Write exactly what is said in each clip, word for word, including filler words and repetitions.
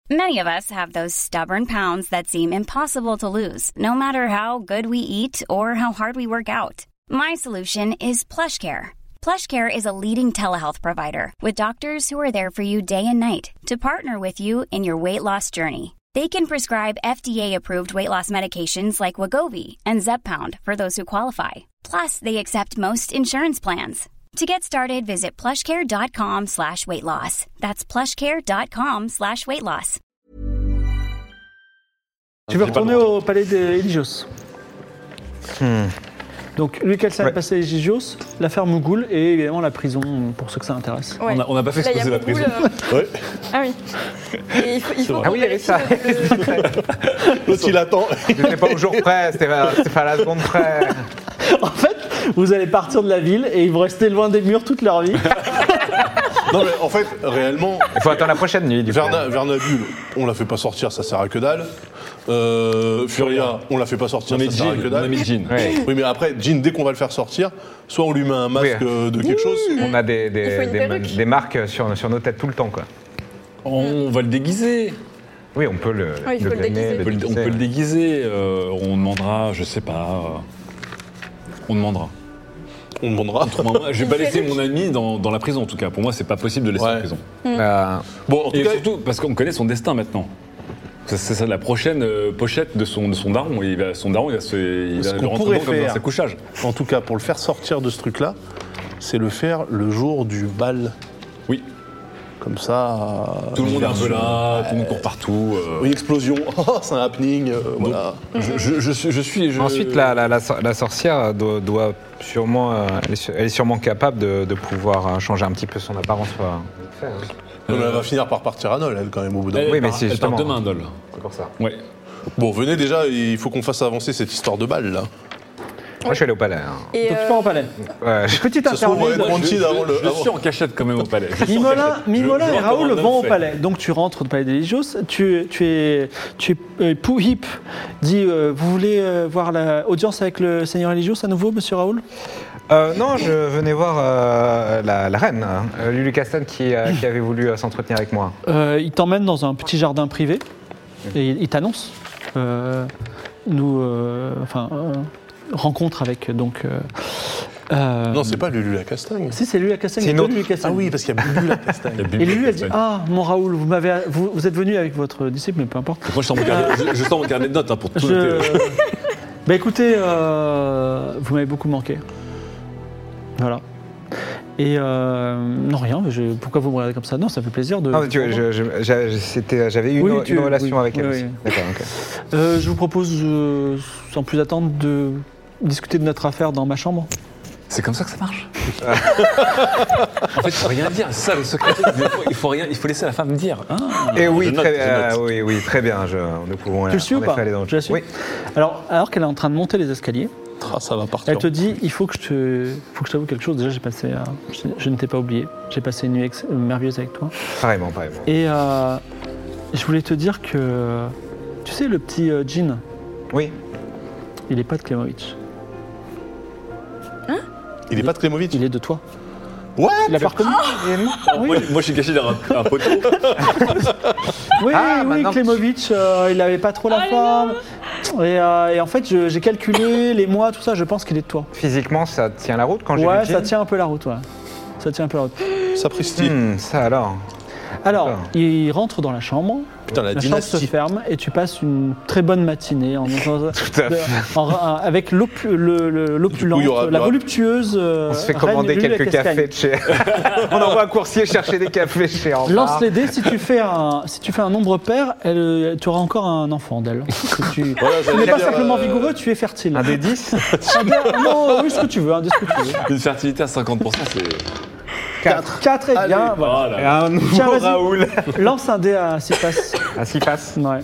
Many of us have those stubborn pounds that seem impossible to lose, no matter how good we eat or how hard we work out. My solution is PlushCare. PlushCare is a leading telehealth provider with doctors who are there for you day and night to partner with you in your weight loss journey. They can prescribe F D A-approved weight loss medications like Wegovy and Zepbound for those who qualify. Plus, they accept most insurance plans. To get started, visit plushcare.com slash weight loss. That's plushcare.com slash weight loss. Tu veux retourner au palais d'Eligios. Hmm. Donc, Lucas s'est Ouais. passé Eligios, l'affaire Mougoul et évidemment la prison pour ceux que ça intéresse. Ouais. On n'a pas fait Là, il y a exploser la beaucoup, prison. euh, Ouais. Ah oui. Et il faut, il faut vrai. qu'on Ah oui, il y avait vérifie ça. le- le- L'autre, il attend. C'était pas au jour près, c'était pas, c'était pas à la seconde près. En fait, vous allez partir de la ville et ils vont rester loin des murs toute leur vie. Non, mais en fait, réellement, Il faut attendre la prochaine nuit, du coup. Verna- Vernabule, on la fait pas sortir, ça sert à que dalle. Euh, Furia, on la fait pas sortir, On a ça mis sert à Jean. que On a dalle. mis Jean. Ouais. Oui, mais après, Jean, dès qu'on va le faire sortir, soit on lui met un masque Oui. euh, de quelque chose. On a des, des, Il faut une des- perruque. des marques sur, sur nos têtes tout le temps, quoi. On va le déguiser. Oui, on peut le, Oui, il faut le blâmer, déguiser. On peut le, on peut le déguiser. euh, on demandera, je sais pas. euh, on demandera. On demandera. Autrement, moi, je vais pas laisser mon ami dans, dans la prison, en tout cas. Pour moi, c'est pas possible de laisser Ouais. en prison. Euh, Bon, en tout Et cas, surtout parce qu'on connaît son destin maintenant. C'est c'est ça la prochaine euh, pochette de son, de son daron. Il va, son daron, il va, se, il Ce va qu'on le rentrer pourrait dedans comme dans faire. sa couchage. en tout cas, pour le faire sortir de ce truc-là, c'est le faire le jour du bal. Oui. Comme ça. Tout le monde est un peu diversion. là, tout le monde court partout. euh, Une explosion, oh, c'est un happening, euh, voilà. Je, je, je suis. Je suis je- Ensuite, la, la, la, sor- la sorcière doit, doit sûrement, euh, elle, est, su- elle est sûrement capable de, de pouvoir euh, changer un petit peu son apparence. euh, Non, mais elle va finir par partir à Nol, elle, quand même, au bout d'un Elle, moment. Oui, elle mais part- c'est elle part justement- demain, Dol. C'est pour ça. Ouais. Bon, venez déjà, il faut qu'on fasse avancer cette histoire de bal, là. Moi, je suis allé au palais. hein. Et Donc, tu euh, pars au palais. Ouais. Petite Ça se trouve, on va interlude. être tranquille avant le... Je avant- suis en cachette quand même au palais. Je suis en Mimolin, cachette. Mimolin Je- je et vois comment Raoul un homme vont au fait. palais. Donc tu rentres au palais d'Eligios. Tu, tu es, tu es euh, Pouhip dit euh, vous voulez euh, voir l'audience avec le Seigneur Eligios à nouveau, monsieur Raoul? Euh, non, je venais voir euh, la, la reine, hein, euh, Lulu Castan, qui, euh, qui avait voulu euh, s'entretenir avec moi. Euh, il t'emmène dans un petit jardin privé et il, il t'annonce. Euh, nous, euh, enfin, euh, rencontre avec donc. Euh, euh, Non, c'est pas Lulu la Castagne. Si, c'est Lulu la Castagne. C'est il y a une deux autre. Lulu Castagne. Ah oui, parce qu'il y a Lulu la Castagne. La Bible Et Lulu, elle dit Castagne. ah, mon Raoul, vous, m'avez, vous, vous êtes venu avec votre disciple, mais peu importe. Donc moi, je sors mon carnet, je, je sors mon carnet de notes hein, pour tout Je... noter. Bah écoutez, euh, vous m'avez beaucoup manqué. Voilà. Et euh, non, rien, mais je- pourquoi vous me regardez comme ça? Non, ça fait plaisir de. Non, mais tu vois, je- je- j'avais c'était- j'avais eu une, Oui, tu- une relation oui, avec elle oui, aussi. oui. D'accord, ok. Euh, je vous propose, euh, sans plus attendre, de discuter de notre affaire dans ma chambre. C'est comme ça que ça marche. En fait, il faut rien dire. C'est ça le secret. Il faut rien. Il faut laisser la femme dire. Ah, Et oui, je note, très, je euh, note. oui, oui, très bien. Je, nous pouvons Tu le suis en ou pas effet aller dans le Je la suis. Oui. Alors, alors qu'elle est en train de monter les escaliers, Ah, ça va partir. elle te dit il faut que je te, faut que je t'avoue quelque chose. Déjà, j'ai passé, euh, je, je ne t'ai pas oublié. J'ai passé une nuit ex- merveilleuse avec toi. Pareillement, pareillement. Et euh, je voulais te dire que, tu sais, le petit euh, Jean, Oui. il n'est pas de Klemovic. Il est pas de Klemovic. Il est de toi. Ouais. Tu l'as pas reconnu? Moi, moi, je suis caché derrière un, un poteau. Oui, Ah, oui, maintenant que tu- Klemovic, euh, il n'avait pas trop la forme. Et, euh, et en fait, je- j'ai calculé les mois, tout ça, je pense qu'il est de toi. Physiquement, ça tient la route quand j'ai Ouais, vu ça Jean tient un peu la route, ouais. Ça tient un peu la route. Sapristi. Hmm, ça alors. Alors, D'accord. il rentre dans la chambre. Putain, la La chambre se dynastie. ferme et tu passes une très bonne matinée en, en- Tout à de- fait. en- en- avec l'opu- le- le- l'opulente, Du coup, il y aura- il y la aura- voluptueuse. euh, On se fait reine commander Lulu quelques Cascagne. cafés de chez. On envoie un coursier chercher des cafés chez Rempart. Lance les dés, si tu fais un, si tu fais un nombre pair, elle, tu auras encore un enfant d'elle. Parce que Tu, Voilà, tu j'allais n'es pas dire, simplement euh, vigoureux, tu es fertile. Un des dix Un dé- non, oui, ce que tu veux, un dé, ce que tu veux. Une fertilité à cinquante pour cent, c'est. quatre. quatre est Allez. bien, voilà. Voilà. Et un nouveau Tiens, vas-y. Raoul. Lance un dé à six faces. À six faces. Ouais.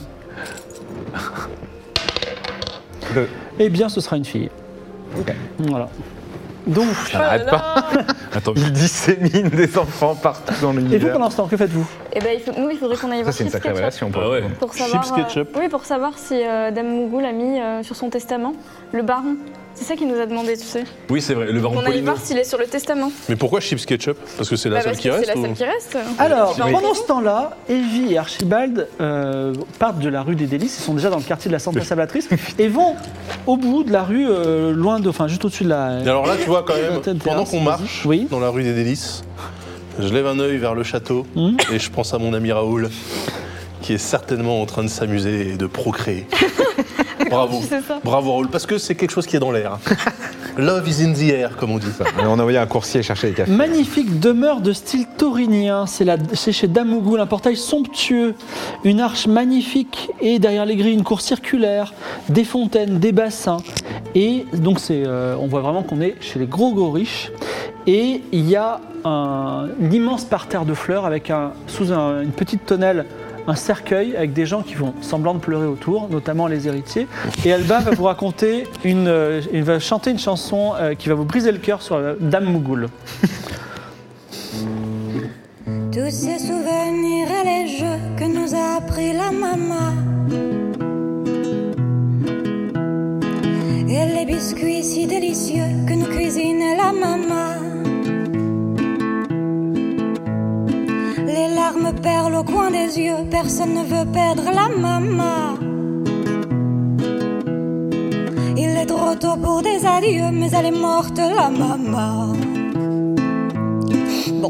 Deux. Eh bien, ce sera une fille. Ok. Voilà. Donc, Ça n'arrête pas. Attends, Il dissémine des enfants partout dans Et vous, l'univers. pendant ce temps, que faites-vous? Et ben, il faut- nous, il faudrait qu'on aille Ça, voir c'est une Chips sacrée Ketchup relation. pour Ah le ouais. coup. pour savoir. Chips Ketchup. euh, oui, pour savoir si euh, Dame Mougoul a mis euh, sur son testament le baron. C'est ça qu'il nous a demandé, tu sais. oui, c'est vrai, le baron On aille Polino. voir s'il est sur le testament. Mais pourquoi Chips Ketchup? Parce que c'est la Bah, seule parce qui que reste c'est la ou- seule qui reste. Alors, Oui. pendant ce temps-là, Evie et Archibald euh, partent de la rue des Délices, ils sont déjà dans le quartier de la Santa Sablatrice, et vont au bout de la rue, euh, loin de, enfin juste au-dessus de la... Et alors là, tu vois, quand La même, tête pendant terrasse, qu'on vas-y. marche Oui. dans la rue des Délices, je lève un œil vers le château Mhm. et je pense à mon ami Raoul, qui est certainement en train de s'amuser et de procréer. Bravo. C'est ça. Bravo Raoul, parce que c'est quelque chose qui est dans l'air. Love is in the air, comme on dit. Et on a envoyé un coursier chercher les cafés. Magnifique demeure de style taurinien, c'est, la, c'est chez Dame Mougoul, un portail somptueux, une arche magnifique et derrière les grilles une cour circulaire, des fontaines, des bassins. Et donc c'est, euh, on voit vraiment qu'on est chez les gros gros riches. Et il y a un, un immense parterre de fleurs avec un, sous un- une petite tonnelle un cercueil avec des gens qui vont semblant de pleurer autour, notamment les héritiers. Et Alba va vous raconter une, euh, il va chanter une chanson euh, qui va vous briser le cœur sur euh, Dame Mougoul. Tous ces souvenirs et les jeux que nous a appris la maman. Et les biscuits si délicieux que nous cuisine la maman. Les larmes perlent au coin des yeux, personne ne veut perdre la maman. Il est trop tôt pour des adieux, mais elle est morte la maman. Bon.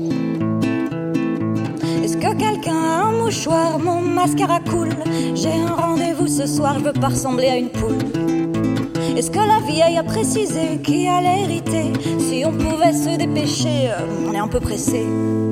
Est-ce que quelqu'un a un mouchoir? Mon mascara coule. J'ai un rendez-vous ce soir, je veux pas ressembler à une poule. Est-ce que la vieille a précisé qui allait hériter? Si on pouvait se dépêcher, euh, on est un peu pressé.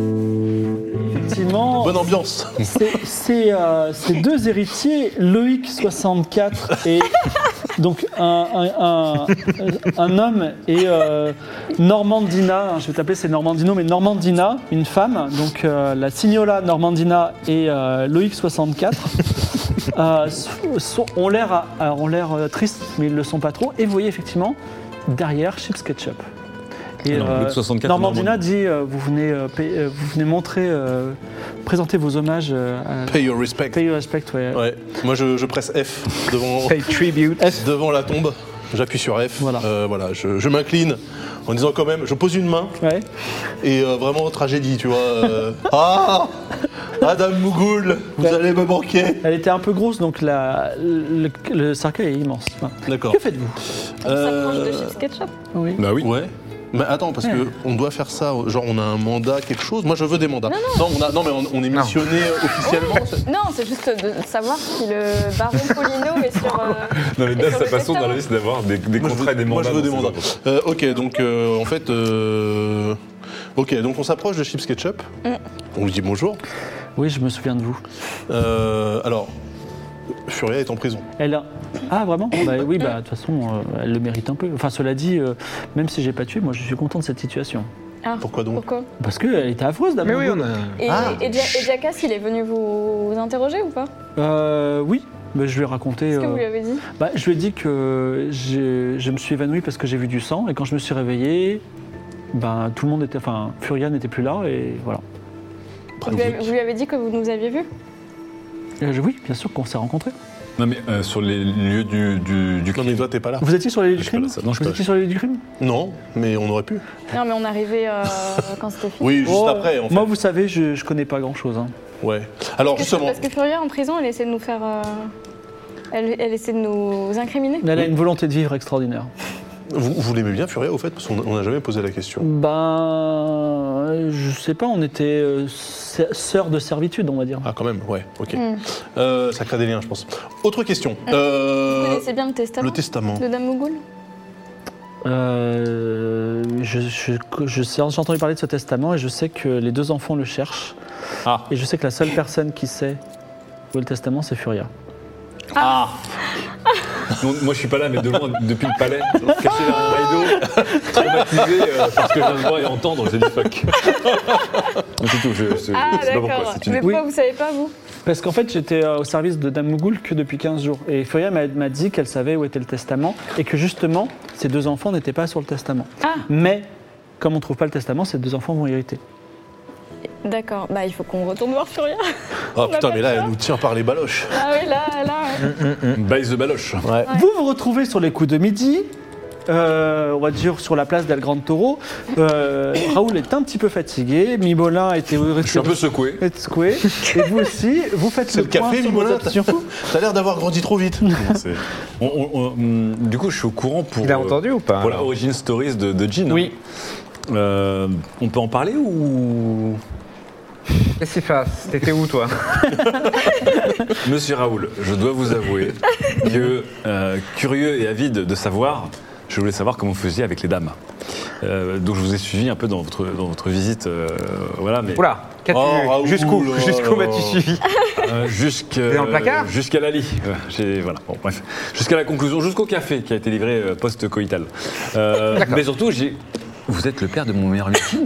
Effectivement, Bonne ambiance. c'est, c'est, euh, ces deux héritiers, Loïc soixante-quatre et donc un, un, un, un homme et euh, Normandina, hein, je vais t'appeler c'est Normandino, mais Normandina, une femme, donc euh, la Signola Normandina et euh, Loïc soixante-quatre. Euh, sont- ont l'air, à- alors, ont l'air euh, tristes, mais ils ne le sont pas trop. Et vous voyez effectivement derrière Chips Ketchup. Et Non, Loïc soixante-quatre, Normandina Normand- dit euh, vous, venez, euh, payer- euh, vous venez montrer, euh, présenter vos hommages euh, à Pay your respect. Pay your respect. Ouais. Ouais. Moi, je, je presse F devant, Pay tribute. devant la tombe. J'appuie sur F. Voilà. Euh, voilà, je, je m'incline en disant quand même, je pose une main Ouais. et euh, vraiment tragédie, tu vois. euh, ah, Madame Mougoul, vous Ouais. allez me manquer. Elle était un peu grosse, donc la, le, le cercueil est immense. Enfin, D'accord. que faites-vous? On s'approche de Euh, Chips Ketchup. Oui. Bah oui. Ouais. Mais attends, parce Ouais. que on doit faire ça, genre on a un mandat, quelque chose. Moi je veux des mandats. Non, on, a, non mais on, on est missionné euh, officiellement. c'est- Non, c'est juste de savoir si le baron Polino est sur. euh, Non, mais est Dan, sur sa le façon dans la testament. vie, c'est d'avoir des, des Moi, je veux- contrats et des moi, mandats. je veux des dans ses mandats. œuvres. Euh, ok, donc euh, en fait, euh, ok, donc on s'approche de Chips Ketchup. Mm. On lui dit bonjour. Oui, je me souviens de vous. Euh, alors, Furia est en prison. Elle a... Ah, vraiment? Bah oui, bah de toute façon, euh, elle le mérite un peu. Enfin, cela dit, euh, même si j'ai pas tué, moi je suis content de cette situation. Ah, Pourquoi donc Pourquoi Parce qu'elle était affreuse Mais d'abord. oui, on a. Et, Ah. et, Ja- et Jackass, il est venu vous, vous interroger ou pas Euh, oui, mais je lui ai raconté. Qu'est-ce que euh, vous lui avez dit bah, je lui ai dit que j'ai- je me suis évanoui parce que j'ai vu du sang et quand je me suis réveillé, ben, tout le monde était. Enfin, Furia n'était plus là et voilà. vous lui, avez, vous lui avez dit que vous nous aviez vus Euh, je- oui, bien sûr qu'on s'est rencontrés. Non, mais euh, sur les lieux du, du, du Non crime. mais toi t'es pas là. Vous étiez sur les lieux du Je suis pas crime là, ça. Non, je suis Vous pas étiez sur les lieux du crime Non, mais on aurait pu. Non, mais on arrivait euh, quand c'était fini. Oui, juste Oh, après en fait. Moi, vous savez, je, je connais pas grand chose. Ouais. Alors Parce que- justement, Parce que Furia, en prison, elle essaie de nous faire. euh, Elle, elle essaie de nous incriminer. Elle a une volonté de vivre extraordinaire. vous, vous l'aimez bien Furia au fait parce qu'on on n'a jamais posé la question. Ben, je sais pas, on était euh, s- sœurs de servitude, on va dire. Ah quand même, ouais, ok. Hmm. Euh, ça crée des liens, je pense. Autre question. Vous Euh, connaissez bien le testament le testament. de Dame Mougoul Euh, je, je, je sais- j'ai entendu parler de ce testament et je sais que les deux enfants le cherchent. Ah. Et je sais que la seule personne qui sait où est le testament, c'est Furia. Non, moi, je suis pas là, mais de loin, depuis le palais, caché derrière un rideau, traumatisé euh, parce que je viens de voir et entendre, j'ai dit fuck. Mais c'est tout, je, je, Ah, je sais pas pourquoi. d'accord. c'est une- Mais Oui. pourquoi vous savez pas, vous Parce qu'en fait, j'étais euh, au service de Dame Mougoul que depuis quinze jours. Et Furia m'a m'a dit qu'elle savait où était le testament et que justement, ces deux enfants n'étaient pas sur le testament. Ah. Mais comme on ne trouve pas le testament, ces deux enfants vont hériter. D'accord, bah il faut qu'on retourne voir Furia. Ah putain, pas mais là, peur. elle nous tire par les baloches. Ah oui, là, là. By the baloche. Ouais. Vous vous retrouvez sur les coups de midi, euh, on va dire sur la place d'El Grand Toro. Euh, Raoul est un petit peu fatigué, Mimolin était Je suis un peu secoué. secoué, et vous aussi, vous faites C'est le, le café, point sur Mimolin, vos options. T'as l'air d'avoir grandi trop vite. C'est- on- on- on- hum, du coup, je suis au courant pour. Il a euh, entendu ou pas Pour la alors origin stories de, de Jean. Oui. hein. Euh, on peut en parler ou. Qu'est-ce qu'il fasse? T'étais où, toi? Monsieur Raoul, je dois vous avouer que, euh, curieux et avide de savoir, je voulais savoir comment vous faisiez avec les dames. Euh, donc je vous ai suivi un peu dans votre, dans votre visite. euh, voilà, mais. Oula, qu'as-tu Oh, Raoul, Jusqu'où là, Jusqu'où là. m'as-tu suivi? Euh, jusqu'à, T'es dans le placard Jusqu'à la lit. Euh, j'ai- voilà, bon, bref. Jusqu'à la conclusion, jusqu'au café qui a été livré euh, post-coïtal. Euh, D'accord. mais surtout, j'ai. Vous êtes le père de mon meilleur ami Jean.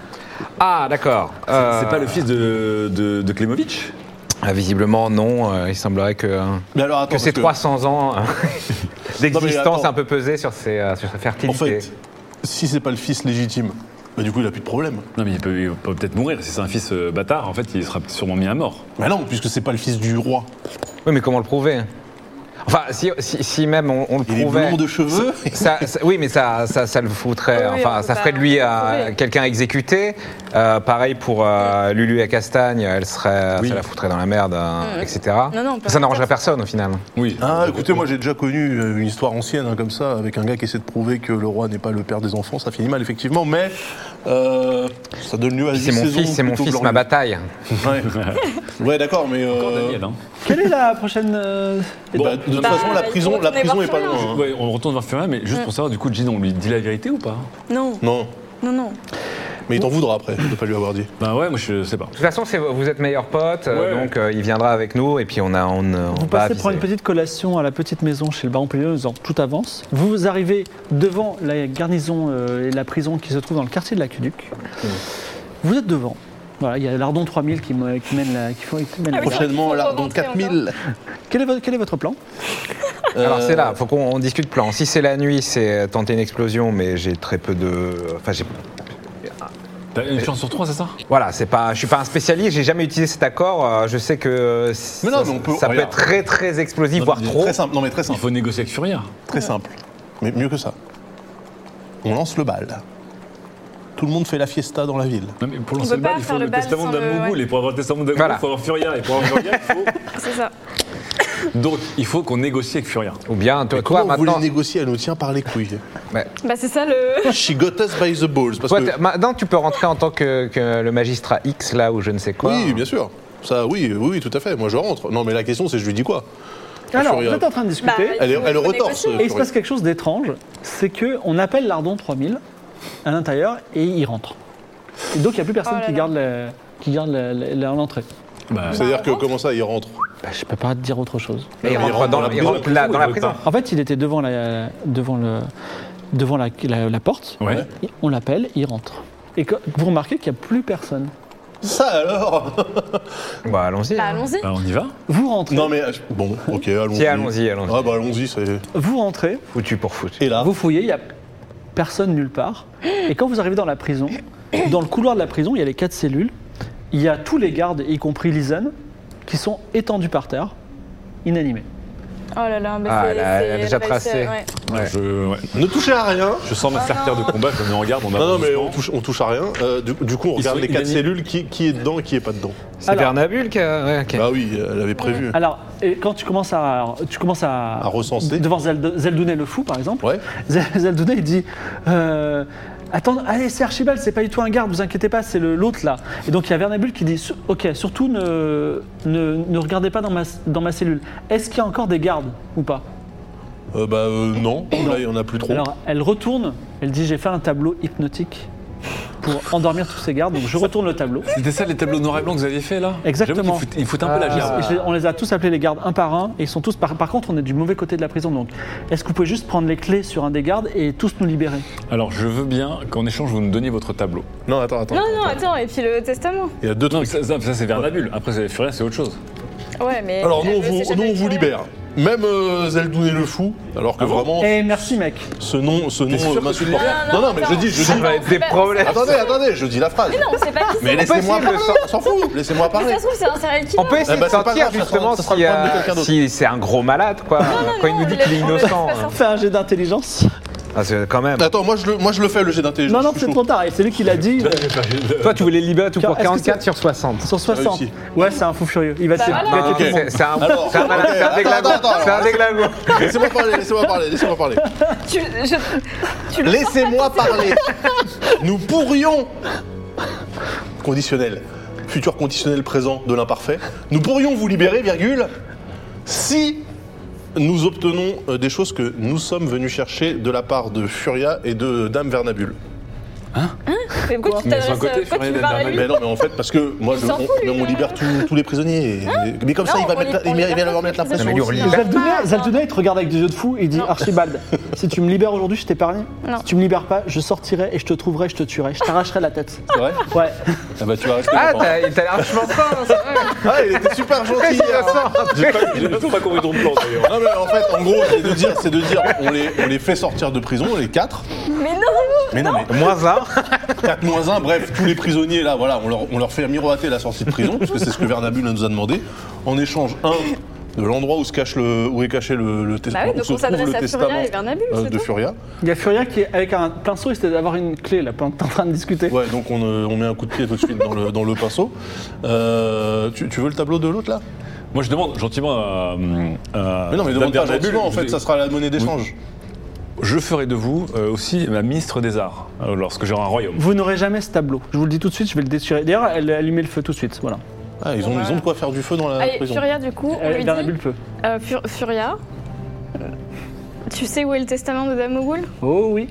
Ah, d'accord. C'est- Euh, C'est pas le fils de, de, de Klemovitch. ah, visiblement, non. Euh, il semblerait que, euh, Mais alors, attends, que ces parce trois cents ans euh, d'existence attends. un peu pesé sur, ses, euh, sur sa En fertilité. fait, si c'est pas le fils légitime, bah du coup, il a plus de problème. Non, mais il peut, il peut peut-être mourir. Si c'est un fils euh, bâtard, en fait, il sera sûrement mis à mort. Mais non, puisque c'est pas le fils du roi. Oui, mais comment le prouver? Enfin, si, si, si même on, on le Il est prouvait... blond de cheveux. Ça, ça- oui, mais ça, ça, ça le foutrait. Oui, enfin, on ça peut ferait pas- de lui on peut euh, prouver. quelqu'un exécuté. Euh, pareil pour euh, Lulu et Castagne, elle serait, Oui. ça la foutrait dans la merde, euh, Mm. et cetera. Non, non, on peut ça pas n'arrangerait faire personne au final. Oui. Ah, écoutez, moi j'ai déjà connu euh, une histoire ancienne hein, comme ça, avec un gars qui essaie de prouver que le roi n'est pas le père des enfants. Ça finit mal, effectivement, mais euh, ça donne lieu à C'est une mon saison fils, c'est mon plutôt fils, ma glorieuse. bataille. Ouais, ouais d'accord, mais. Encore Euh, Daniel, hein. Quelle est la prochaine euh, eh ben, de toute Bah, façon, la il faut prison, la retourner prison voir est pas Furia. loin. hein. Ouais, on retourne voir Furia, mais juste pour savoir, du coup, Jean, on lui dit la vérité ou pas? Non, Non, non, non. mais il t'en voudra après de pas lui avoir dit. Bah ouais, moi je sais pas. De toute façon, c'est- vous êtes meilleurs potes, euh, Ouais. donc euh, il viendra avec nous et puis on a on, on Vous va passez prendre une aviser. petite collation à la petite maison chez le baron Pellion, tout avance. Vous arrivez devant la garnison euh, et la prison qui se trouve dans le quartier de l'Aqueduc. Vous êtes devant. Voilà, il y a l'Ardon trois mille qui, me- qui mène la. Qui font- qui mène la- Ah oui, Prochainement, faut l'Ardon rentrer quatre mille. Quel, est votre, quel est votre plan? Alors Euh, c'est là, faut qu'on on discute plan. Si c'est la nuit, c'est tenter une explosion, mais j'ai très peu de. Enfin, j'ai. T'as une chance sur trois, c'est ça? Voilà, c'est pas, je suis pas un spécialiste, j'ai jamais utilisé cet accord. euh, Je sais que euh, Mais non, ça, mais on peut- ça peut regarde. être très très explosif, Non, voire mais trop. Très simple, non mais très Il simple. faut négocier avec Furia. Très simple. Mais mieux que ça. On lance le bal. Tout le monde fait la fiesta dans la ville. Non, mais pour On lancer peut le bal, pas il faut faire le le bal testament sans de le- Mougoul. ouais. Et pour avoir le testament de Mougoul, Voilà. il faut avoir Furia. Et pour avoir Furia, il faut. C'est ça. Donc, il faut qu'on négocie avec Furia. Ou bien toi, Mais toi comment vous maintenant. voulez négocier? Elle nous tient par les couilles. Ouais. Bah c'est ça le. She got us by the balls. Parce Toi, que... t'es- maintenant, tu peux rentrer en tant que, que le magistrat X là ou je ne sais quoi. Oui, bien sûr. Ça, oui, oui, oui, tout à fait. Moi, je rentre. Non, mais la question, c'est je lui dis quoi? Alors, Furia. vous êtes en train de discuter. Bah, Elle est, Il faut- elle est il faut retorse. négocier. Et il se Furia. passe quelque chose d'étrange, c'est que on appelle l'Ardon trois mille à l'intérieur et il rentre. Et donc il n'y a plus personne Oh là qui là. garde la- qui garde la- la- la- l'entrée. Bah, C'est-à-dire que rentre. comment ça, il rentre? Bah, je peux pas te dire autre chose. Et il Il rentre rentre dans, dans la il prison. rentre là, dans la prison. En fait, il était devant la devant le devant la, la- la porte. ouais. Et on l'appelle, il rentre. Et que- vous remarquez qu'il n'y a plus personne. Ça alors? Bah allons-y. Bah hein. allons-y. Bah, on y va. Vous rentrez. Non mais bon, ok, allons-y. Si, allons-y, allons-y. Ah bah allons-y, c'est. Vous rentrez. Foutu pour foutu. Et là? Vous fouillez, il n'y a personne nulle part. Et quand vous arrivez dans la prison, dans le couloir de la prison, il y a les quatre cellules. Il y a tous les gardes, y compris Lisanne, qui sont étendus par terre, inanimés. Oh là là, mais Ah, c'est. elle a- c'est- elle a déjà elle réussit, tracé. ouais. Ouais, je, ouais. Ne touchez à rien. je sens ma Oh serpillère de non. combat, je me mets en garde. On Non, non, mais avance on touche, on touche à rien. Euh, du, du coup, on Ils regarde sont les quatre inanimés. cellules, qui, qui est dedans et qui est pas dedans. C'est Alors- Bernabule qui a. Ouais, ok. Bah oui, elle avait prévu. Alors, et quand tu commences à, tu commences à, À recenser. devant Zeld- Zeldounet le fou, par exemple, Ouais. Zel- Zeldounet il dit euh, attends, allez, c'est Archibald, c'est pas du tout un garde, vous inquiétez pas, c'est le- l'autre là. Et donc il y a Vernabule qui dit sur- ok, surtout ne, ne, ne regardez pas dans ma, dans ma cellule. Est-ce qu'il y a encore des gardes ou pas? Euh, bah euh, non, là il y en a plus trop. Alors elle retourne, elle dit j'ai fait un tableau hypnotique pour endormir tous ces gardes, donc je retourne le tableau. C'était ça les tableaux noirs et blancs que vous aviez fait là? Exactement. J'avoue qu'ils foutent- Ils foutent un peu la Ah. gerbe. Et je- on les a tous appelés les gardes un par un et ils sont tous par, par contre on est du mauvais côté de la prison, donc est-ce que vous pouvez juste prendre les clés sur un des gardes et tous nous libérer? Alors je veux bien qu'en échange vous nous donniez votre tableau. Non, attends, attends. Non, non, attends, et puis le testament. Il y a deux Non, mais trucs. ça, ça, ça, c'est Vernabule. Après c'est Furia, c'est autre chose. Ouais, mais. Alors nous on elle veut vous, s'échapper nous, on avec vous Furia. libère. même euh, Zeldouné le fou, alors que Ah bon vraiment, Eh, merci, mec. ce nom, ce nom sûr euh, que tu m'insupporte. l'as Non, non, mais je dis, je attends, dis. Ça va être des pas- problèmes. Attendez, attendez, je dis la phrase. Mais non, on sait pas qui c'est. Mais laissez-moi Impossible, parler, on s'en fout, laissez-moi Mais parler. ça se trouve, c'est un serial killer. On peut essayer Eh ben, de c'est pas sentir grave, ça justement sera- ça sera s'il y le problème de a- quelqu'un d'autre. si c'est un gros malade, quoi. non, Quand il nous dit non, qu'il est on laisse innocent. pas hein. sortir. Fais un jet d'intelligence. Ah, c'est quand même. Attends, moi je, le, moi je le fais le jet d'intelligence. Non, non, je c'est suis trop chaud. tard. Et c'est lui qui l'a dit. Toi, tu voulais libérer tout pour Est-ce que quarante-quatre c'est- sur soixante. Sur soixante. réussi. Ouais, c'est un fou furieux. Il va Bah te voilà. il va Ah, tuer ok. tout le monde. C'est c'est un, Alors, c'est un malade, ok, c'est un attends, déglingo. attends, attends, C'est un alors, déglingo. Laissez-moi parler, laissez-moi parler, laissez-moi parler. Tu, je, tu le Laissez-moi parler. Nous pourrions, conditionnel, futur conditionnel présent de l'imparfait, nous pourrions vous libérer, virgule, si nous obtenons euh, des choses que nous sommes venus chercher de la part de Furia et de Dame Vernabule. Mais pourquoi tu Mais sur un t'adresses côté, pourquoi tu Furia lui et parles à Bernabé. lui Mais non, mais en fait, parce que moi, je, Il s'en on, fout, lui, mais on là. libère tous- tous les prisonniers. et- mais comme ça, Non, il va, on mettre, la- libère- il va- il va on leur mettre la libère pression. Non, mais lui, on aussi. libère. Zaldouné, Zaldouné, il te regarde avec des yeux de fou et il dit Non. Archibald, si tu me libères aujourd'hui, je t'épargne. Non. Si tu me libères pas, je sortirai et je te trouverai, je te tuerai, je t'arracherai la tête. C'est vrai Ouais. Ah bah tu vas rester Ah, longtemps. t'as t'as l'air vachement fort, c'est vrai. Ah, il était super gentil. Très hier. innocent. J'ai pas- j'ai toujours pas compris ton plan d'ailleurs. Non mais en fait, en gros, c'est de dire, c'est de dire, on les, on les fait sortir de prison, les quatre. Mais non. Mais non, mais Moins un. quatre moins un, bref, tous les prisonniers là, voilà, on leur, on leur fait miroiter la sortie de prison, parce que c'est ce que Vernabule nous a demandé. En échange, un, de l'endroit où se cache le, où est caché le, le Bah testament, oui, où donc se on trouve s'adresse le à testament Furia et Vernabule, euh, c'est de tout. Furia. Il y a Furia qui est avec un pinceau, il essaie d'avoir une clé là pendant que t'es en train de discuter. Ouais, donc on, euh, on met un coup de pied tout de suite dans le, dans le pinceau. Euh, tu, tu veux le tableau de l'autre là? Moi, je demande gentiment à. à Mais non, mais Dame demande pas Vernabule, gentiment, en je- fait, ça sera la monnaie d'échange. Je ferai de vous euh, aussi ma ministre des Arts euh, lorsque j'aurai un royaume. Vous n'aurez jamais ce tableau. Je vous le dis tout de suite, je vais le déchirer. D'ailleurs, elle a allumé le feu tout de suite. Voilà. Ah, ils ont, ils ont de quoi faire du feu dans la Allez, prison. Furia, du coup, on Elle, lui Vernabule dit peut. euh, Fur- Furia, euh, tu sais où est le testament de Dame Mogul? Oh oui.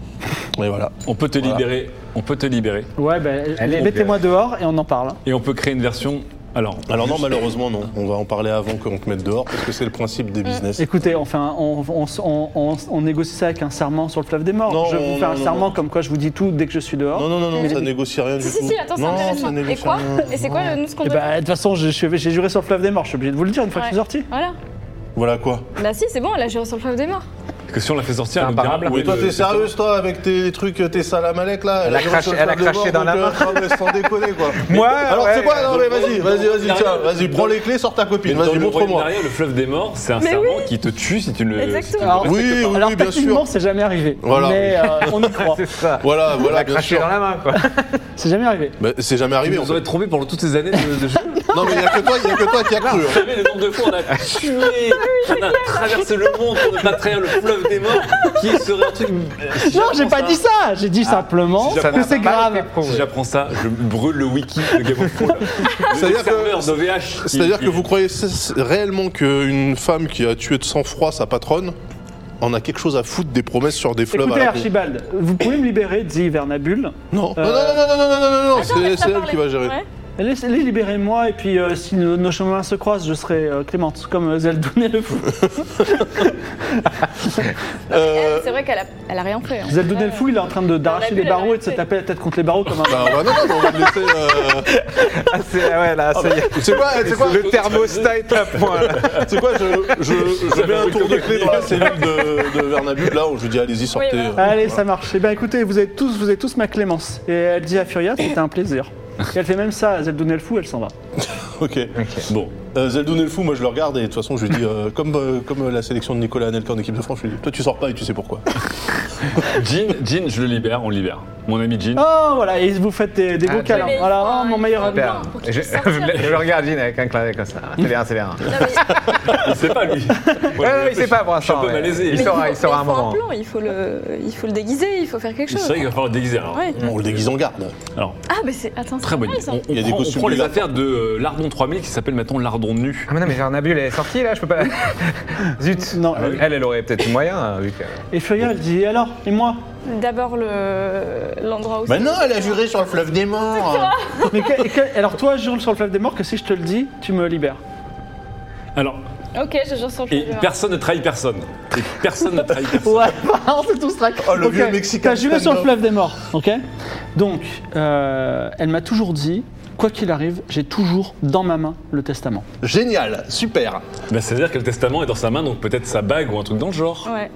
Et voilà. On peut te Voilà. libérer. On peut te libérer. Ouais, ben, Elle est mettez-moi dehors et on en parle. Et on peut créer une version. Alors, Alors non, juste- malheureusement non. On va en parler avant qu'on te mette dehors parce que c'est le principe des business. Écoutez, on, fait un- on, on, on, on- on négocie ça avec un serment sur le fleuve des morts. Non, je vais vous non, faire un non, serment non. comme quoi je vous dis tout dès que je suis dehors. Non, non, non, non, Mais- ça négocie rien du Si, tout. si, si, attends, c'est non, intéressant. ça Et négocie quoi rien. Et c'est quoi le, nous ce qu'on Eh doit ben, de toute façon, je suis- j'ai juré sur le fleuve des morts, je suis obligé de vous le dire une fois que je suis sorti. Voilà. Voilà quoi. Bah si, c'est bon, elle a juré sur le fleuve des morts. que si on la fait sortir, elle nous Imparable. dira où Mais est toi, le- t'es sérieuse, toi, avec tes trucs, tes salamalek là? Elle a juré craché- sur le elle a fleuve de craché mort, dans la donc, main. euh, non, mais sans déconner quoi. Moi, Alors, ouais. c'est quoi? Non, mais vas-y, vas-y, vas-y, Dans- tiens, vas-y, prends les clés, sors ta copine, Dans vas-y, le royaume montre-moi. derrière, le fleuve des morts, c'est un Mais serment oui. qui te tue si tu ne le. Exactement. Alors, Oui, oui, Alors oui, bien techniquement, sûr. c'est jamais arrivé. Voilà. Mais euh, on y croit. C'est ça. Voilà, Elle voilà, a bien craché sûr. dans la main, quoi. C'est jamais arrivé. Mais c'est jamais arrivé. Vous en nous fait. aurez trouvé pendant toutes ces années de, de jeu. Non, mais il y a que toi, il y a que toi qui a cru. Vous hein. savez le nombre de fois on a tué, on a traversé le monde pour ne pas trahir le fleuve des morts, qui serait un truc. Non, j'ai pas dit ça. J'ai dit simplement si j'apprends que c'est pas grave. été prouvé. Si j'apprends ça, je brûle le wiki de Game of Thrones. C'est-à-dire Le que- serveur d'O V H. qui- C'est-à-dire que qui- vous croyez c- c- réellement qu'une femme qui a tué de sang-froid sa patronne en a quelque chose à foutre des promesses sur des fleuves Écoutez, à la con? Archibald, vous pouvez me libérer, dit Vernabule. Non. Euh, non, non, non, non, non, non, non, non, non, Attends, c'est laisse-la c'est elle parler. qui va gérer. Ouais. Laissez-les libérer moi et puis euh, si nos, nos chemins se croisent, je serai euh, clémente, comme euh, Zeldouné le fou. Euh, Elle, c'est vrai qu'elle a, elle a rien fait. hein. Zeldouné le fou, il est en train de- d'arracher Vernabule, les barreaux elle a et de se fait. taper la tête contre les barreaux comme un... bah, bah, non, non, mais on va le laisser. Euh... Ah, c'est, ouais, là, ça y est. C'est quoi, c'est quoi, Le thermostat est à point, là. c'est quoi je, je, je mets un tour de clé dans la cellule de, de Vernabule, là, où je lui dis allez-y, sortez. Oui, euh, Allez, voilà. ça marche. Eh bien écoutez, vous êtes tous, vous êtes tous ma clémence. Et elle dit à Furia, c'était un plaisir. Et elle fait même ça à Zeldouné le fou, elle s'en va. Ok. Bon, Euh, Zeldouné le fou, moi je le regarde et de toute façon je lui dis, euh, comme, euh, comme la sélection de Nicolas Anelka en équipe de France, je lui dis toi tu sors pas et tu sais pourquoi. Jean, Jean, je le libère, on le libère. Mon ami Jean. Oh voilà, et vous faites des, des beaux Ah, câlins. mais il Voilà, faut oh, un- mon il meilleur faut ami. un- Super. pour qu'il Je, puisse sortir. je le regarde Jean avec un clin d'œil comme ça. C'est bien, c'est bien. Non, mais- Il sait pas lui. Ouais, ouais, il sait pas pour Je suis un l'instant. peu ouais. malaisé. Il mais saura, faut- il saura mais un faut moment. plan, il faut, le, il faut le déguiser, il faut faire quelque chose. C'est vrai qu'il va falloir le déguiser alors. Ouais. On le déguise en garde. Alors, Ah, mais c'est. Attends, c'est très pas bonne mal, idée. ça. On, on Il y a des prend, on costumes prend les du affaires de euh, Lardon trois mille qui s'appelle maintenant Lardon nu. Ah mais non, mais Vernabule elle est sortie là, je peux pas. Zut. Non. Elle, elle aurait peut-être eu moyen, hein, vu que. Et Furia, elle dit, et alors, et moi? D'abord le l'endroit où Bah c'est. non, elle a juré sur le fleuve des morts. Mais que- que- alors toi, jure sur le fleuve des morts que si je te le dis, tu me libères. Alors, Ok, je jure sur le et fleuve. personne ne trahit personne. Et personne ne trahit personne. Ouais, on c'est tout strack. Oh, le Ok, vieux Mexicain T'as juré sur le stand-up. fleuve des morts, ok? Donc, euh, elle m'a toujours dit quoi qu'il arrive, j'ai toujours dans ma main le testament. Génial, super. Bah, c'est-à-dire que le testament est dans sa main, donc peut-être sa bague ou un truc dans le genre. Ouais.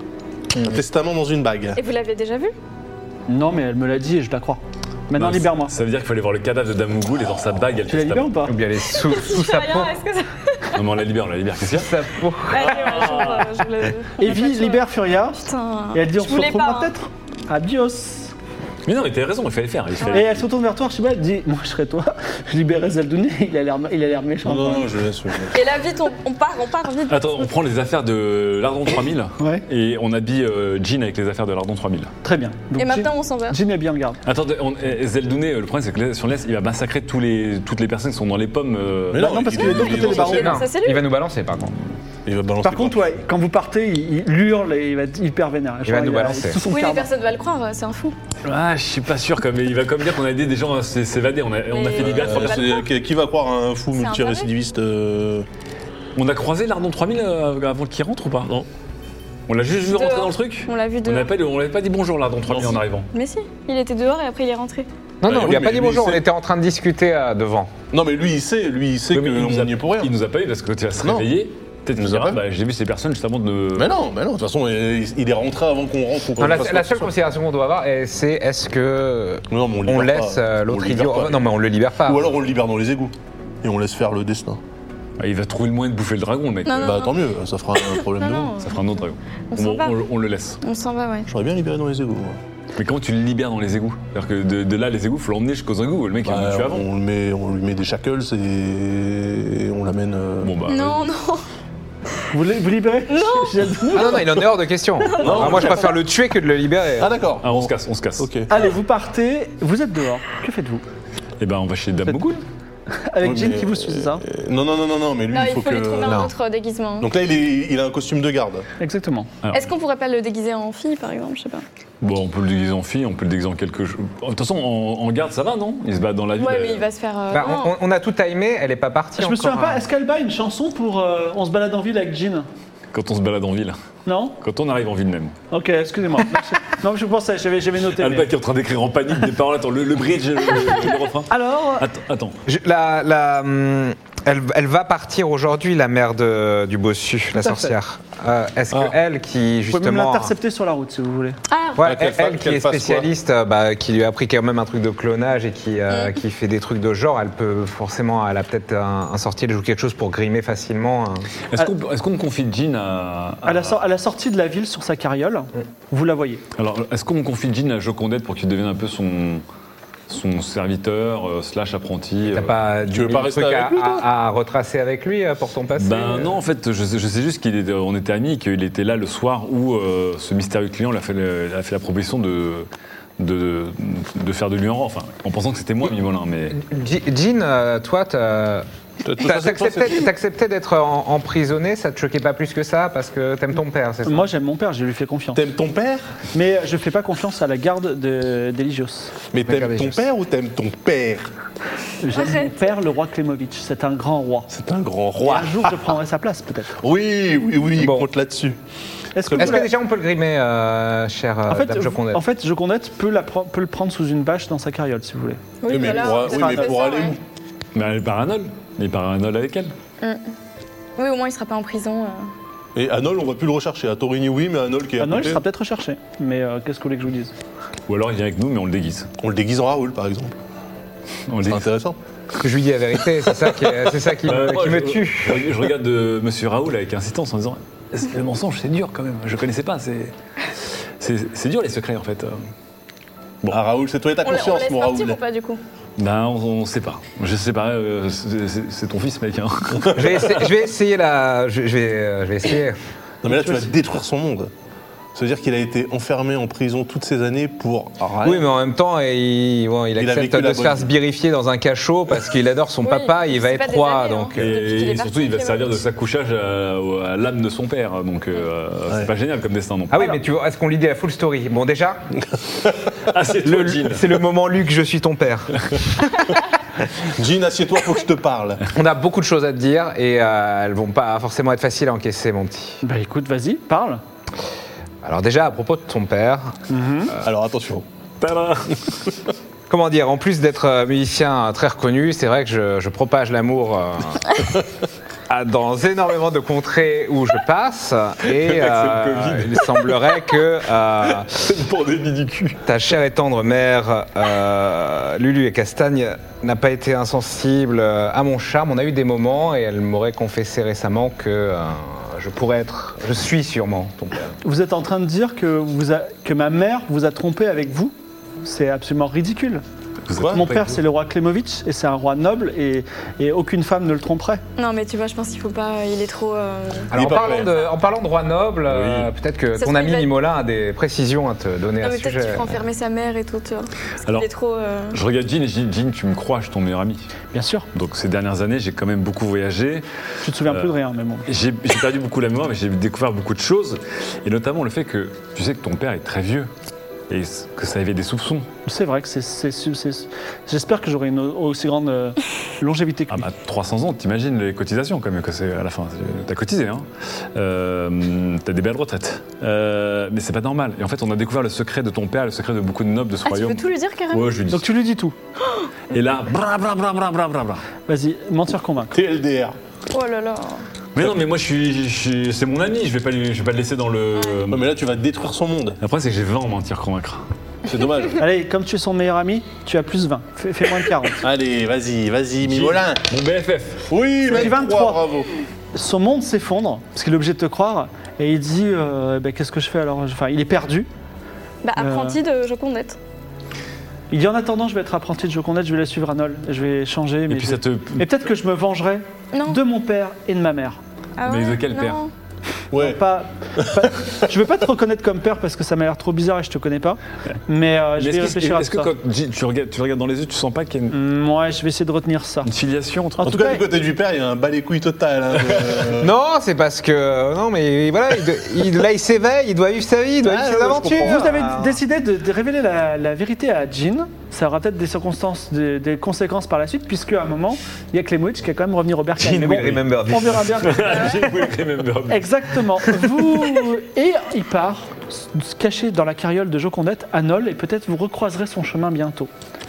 Un testament dans une bague. Et vous l'aviez déjà vu? Non, mais elle me l'a dit et je la crois. Maintenant, Bah, libère-moi. Ça veut dire qu'il fallait voir le cadavre de Dame Mougoul et dans sa bague, il y a le Tu la libères ou testament. pas Ou bien elle est sous, sous sa peau. Rien, est-ce que ça... Non, mais on la libère, on la libère. Qu'est-ce qu'il y a Sa peau. Allez, ouais, genre, euh, je voulais- Evie libère Furia Putain. et elle dit on Je se voulais retrouvera pas, hein. peut-être. Adios. Mais non, mais t'avais raison, il fallait le faire. Il Et fallait... elle se retourne vers toi, Archibald, elle dit moi je serais toi, je libérais Zeldouné, il a l'air il a l'air méchant. Non, non, non, je laisse. je laisse. Et là, vite, on, on part, on part, vite. Attends, on prend les affaires de l'Ardon trois mille Ouais, et on habille euh, Jean avec les affaires de l'Ardon trois mille. très bien. Donc, Et maintenant, on s'en va. Jean est bien en garde. Attendez, on, eh, Zeldouné, le problème c'est que là, sur l'Est, il va massacrer tous les, toutes les personnes qui sont dans les pommes. euh, Mais Bah non, parce il qu'il est est- de l'autre il est côté des dans sa barreaux. cellule. Non, Ça, c'est lui. il va nous balancer par contre. Il va balancer Par quoi. contre, ouais, quand vous partez, il, il hurle et il va être hyper vénère. Il va nous a balancer. tout son Oui, mais karma. personne va le croire, c'est un fou. Ah, je suis pas sûr, comme, il va comme dire qu'on a aidé des gens à s- s'évader. On a, on a Mais- fait libérer trois Euh, personnes. c'est- qui- Qui va croire à un fou C'est un multirécidiviste euh, On a croisé l'Ardon trois mille euh, avant qu'il rentre ou pas? Non. On l'a juste vu rentrer Dehors. dans le truc? On l'a vu On dehors. n'avait pas, on l'avait pas dit bonjour l'Ardon trois mille Non, en si. arrivant. Mais si, il était dehors et après il est rentré. Non, non, Ouais, on lui a oui, pas mais dit lui, bonjour, on c'est- était en train de discuter euh, devant. Non, mais lui, il sait, lui, il sait Oui, mais il nous qu'on a- y est pour rien. Il nous a pas eu parce que quand il va se Non. réveiller, peut-être Il qu'il nous a dira, pas bah, j'ai vu ces personnes juste avant de. Mais non, mais non, de toute façon, il il est rentré avant qu'on rentre. qu'on Non, la, fasse quoi la que ce seule soit. considération qu'on doit avoir, eh, c'est est-ce que Non, mais on, le on libère laisse pas. euh, On l'autre le libère idiot. pas. Non, mais on le libère pas. Ou alors on le libère dans les égouts. Et on laisse faire le destin. Ah, il va trouver le moyen de bouffer le dragon, le mec. Non, non. Bah tant mieux, ça fera un problème Non, de non, moins. Ça fera un autre dragon. on s'en va. on, on le laisse. On s'en va, ouais. J'aurais bien libéré dans les égouts. moi. Mais comment tu le libères dans les égouts? C'est-à-dire que de, de là, les égouts, faut l'emmener jusqu'aux égouts. Le mec, il va Bah, le tuer avant. on, le met, on lui met des shackles et, et on l'amène. euh, Bon, bah. Non, non. Vous, li- vous libérez Non. Ah non, non, il en est hors de question. Ah, moi, je préfère le tuer que de le libérer. Ah d'accord. Ah, on se casse, on se casse. Ok. Allez, vous partez, vous êtes dehors. Que faites-vous? Et ben, on va chez Dame Mougoul. Avec Oui, Jean mais- qui vous suit, c'est ça? Euh, Non, non, non, non, non, mais lui, Non, il faut, il faut que. lui trouver Non. un autre déguisement. Donc là, il, est, il a un costume de garde. Exactement. Est-ce qu'on pourrait pas le déguiser en fille, par exemple? Je sais pas. Bon, on peut le déguiser en fille, on peut le déguiser en quelque chose. De toute façon, en, en garde, ça va, non? Il se bat dans la ville. Ouais, euh, mais il va se faire. euh, Bah, non. on, on- on a tout timé, elle est pas partie. Je me souviens encore, pas, hein. est-ce qu'elle bat une chanson pour euh, On se balade en ville avec Jean? Quand on se balade en ville. Non? Quand on arrive en ville même. Ok, excusez-moi. Non, je pensais, j'avais j'avais noté. mais- Alba qui est en train d'écrire en panique des paroles. Attends, le, le bridge, le, le- le refrain. Alors, Attends, attends. Je- la, la, hum, elle, elle va partir aujourd'hui, la mère de, du bossu, la à fait. sorcière. Euh, Est-ce Ah. que elle, qui vous pouvez même justement, l'intercepter sur la route si vous voulez. Ah, ouais, Ah, qu'elle elle, fa- elle qui qu'elle est fasse quoi spécialiste, euh, bah, qui lui a appris quand même un truc de clonage et qui, euh, Mm. qui fait des trucs de genre, elle peut forcément, elle a peut-être un, un sortilège ou quelque chose pour grimer facilement. hein. Est-ce qu'on est-ce qu'on confie Jean à. à- À la, sor- à la sortie de la ville sur sa carriole, vous la voyez. Alors, est-ce qu'on confie Jean à Jocondette pour qu'il devienne un peu son, son serviteur, euh, slash apprenti T'as euh, pas tu du veux pas rester truc à, avec lui, toi à- à retracer avec lui euh, pour ton passé Ben euh non, en fait, je sais, je sais juste qu'il était, on était amis, qu'il était là le soir où euh, ce mystérieux client lui a fait, le- a fait la proposition de, de, de faire de lui un rang, enfin, en pensant que c'était moi, Mimolin, mais... G- Jean, euh, toi, t'as- Toi, t'as- c'est toi, t'acceptais c'est- t'acceptais d'être en- emprisonné, ça te choquait pas plus que ça parce que t'aimes ton père, c'est ça? Moi j'aime mon père, je lui fais confiance. T'aimes ton père? Mais je fais pas confiance à la garde de- d'Eligios. Mais t'aimes Regardez, ton juste. père ou t'aimes ton père? J'aime mon Arrête. père, le roi Klemovitch. C'est un grand roi. C'est un grand Et roi. un jour je prendrai sa place peut-être. Oui, oui, oui, Bon. compte là-dessus. Est-ce que, Est-ce vous que la- déjà on peut le grimer, euh, cher euh, en fait, Dame Jocondette? en fait, Jocondette peut, la pre- peut le prendre sous une bâche dans sa carriole si vous voulez. oui, Oui, mais voilà, pour- c'est oui, mais ça, pour aller ouais. où? Mais elle part à Nol, il part à Nol avec elle. Oui, au moins il sera pas en prison. euh. Et Anol, on va plus le rechercher. À Torigny, oui, mais Anol qui est à Anol côté, sera peut-être recherché. Mais euh, qu'est-ce que vous voulez que je vous dise? Ou alors il vient avec nous, mais on le déguise. on le déguise en Raoul, par exemple. On le C'est déguise. intéressant. Je lui dis la vérité, c'est ça qui, est- c'est ça qui, Euh, me, moi, qui me je- tue. Je, je regarde euh, Monsieur Raoul avec insistance en disant le mensonge, c'est dur quand même. Je connaissais pas. C'est c'est c'est dur les secrets en fait. Bon. Ah, Raoul, c'est toi et ta On, la- on conscience, laisse mon partir Raoul. ou pas du coup? Ben on, on sait pas. Je sais pas. euh, c'est- c'est c'est ton fils mec. Hein. Je vais, essayer, je vais essayer la. Je, je vais, euh, je vais essayer. Non, mais là, tu vas détruire son monde. C'est-à-dire qu'il a été enfermé en prison toutes ces années pour rien. Oui, mais en même temps, il, bon, il Il a accepte vécu de la se faire bonne vie. sbirifier dans un cachot parce qu'il adore son Oui, papa, il va c'est pas être des roi. années, hein. Donc, Et, euh, Depuis qu'il est et parti, surtout, il va Clément. servir de s'accouchage à, à l'âme de son père. Donc, euh, c'est Ouais. pas génial comme destin non plus. Ah oui, mais tu vois, est-ce qu'on lui dit la full story? Bon, déjà, Ah, c'est le- toi, Jean. c'est le moment Luc, je suis ton père. Jean, assieds-toi, faut que je te parle. On a beaucoup de choses à te dire et euh, elles vont pas forcément être faciles à encaisser, mon petit. Bah écoute, vas-y, parle. Alors déjà, à propos de ton père, Alors attention. Tada. quand comment dire, en plus d'être euh, musicien très reconnu, c'est vrai que je, je propage l'amour euh, à- dans énormément de contrées où je passe. Et euh, il semblerait que euh, C'est une pandémie du cul. ta chère et tendre mère, euh, Lulu et Castagne, n'a pas été insensible à mon charme. On a eu des moments et elle m'aurait confessé récemment que euh, je pourrais être, je suis sûrement ton père. Vous êtes en train de dire que, vous a- que ma mère vous a trompé avec vous? C'est absolument ridicule. Quoi Mon père, c'est le roi Klemovitch et c'est un roi noble et, et aucune femme ne le tromperait. Non, mais tu vois, je pense qu'il faut pas. Il est trop. euh, Alors, en, Il est pas parlant prêt. de, en parlant de roi noble, euh, peut-être que Ça se ton fait, ami il va- Mimolin a des précisions à te donner Non, à mais ce peut-être sujet. qu'il faut enfermer sa mère et tout, tu vois. Parce Alors- qu'il est trop. euh, Je regarde Jean et je dis Jean, tu me crois, je suis ton meilleur ami. Bien sûr. Donc ces dernières années, j'ai quand même beaucoup voyagé. Tu te souviens Euh, plus de rien, mais bon. J'ai j'ai perdu beaucoup la mémoire, mais j'ai découvert beaucoup de choses. Et notamment le fait que tu sais que ton père est très vieux. Et que ça avait des soupçons. C'est vrai que c'est. c'est- c'est- c'est- J'espère que j'aurai une aussi grande euh, longévité que Ah lui. bah trois cents ans, t'imagines les cotisations quand même que c'est à la fin. T'as cotisé, hein. Euh, T'as des belles retraites. Euh, mais c'est pas normal. Et en fait, on a découvert le secret de ton père, le secret de beaucoup de nobles de ce Ah, tu royaume. veux tout lui dire carrément Ouais, je lui dis. Donc tu lui dis tout. Et là, bra bra bra bra bra bra bra. Vas-y, mentir convaincre. T L D R. Oh là là. Mais non, mais moi, je suis, je suis- c'est mon ami. Je vais pas, lui- je vais pas le laisser dans le. Non, mais là, tu vas détruire son monde. Après, c'est que j'ai vingt en mentir convaincre. C'est dommage. Allez, comme tu es son meilleur ami, tu as plus vingt. Fais, fais moins de quarante. Allez, vas-y, vas-y, Mimolin. Mon B F F. Oui, C'est du vingt-trois, vingt-trois. bravo. Son monde s'effondre, parce qu'il est obligé de te croire, et il dit euh, ben, qu'est-ce que je fais alors? Enfin, il est perdu. Bah, Euh. apprenti de Jocondette. Il dit en attendant, je vais être apprenti de Jocondette, je vais la suivre à Nol. Je vais changer, Et mais, puis je- ça te. mais peut-être que je me vengerai Non. de mon père et de ma mère. Ah Mais ouais, de quel non. père Ouais. Pas, pas- je veux pas te reconnaître comme père parce que ça m'a l'air trop bizarre et je te connais pas. Mais euh, je Mais vais est-ce que, réfléchir à est-ce que ça. quand Jean, tu, regardes, tu regardes dans les yeux, tu sens pas qu'il y a une, Hum, ouais, je vais essayer de retenir ça. une filiation entre. En En tout cas, du côté du père, il y a un balai couille total. hein, de- Non, c'est parce que non, mais voilà, il, de- il- là il s'éveille, il doit vivre sa vie, il doit Ah, vivre ses ouais, je aventures. comprends. Vous avez décidé de, de révéler la, la vérité à Jean. Ça aura peut-être des circonstances, des, des conséquences par la suite, puisque à un moment, il y a Klemovitch qui a quand même revenir au Berkane. Jean Mais will bon, remember this. on verra bien. J'ai voulu remember. Exactement. Vous et il part se cacher dans la carriole de Jocondette à Nol et peut-être vous recroiserez son chemin bientôt.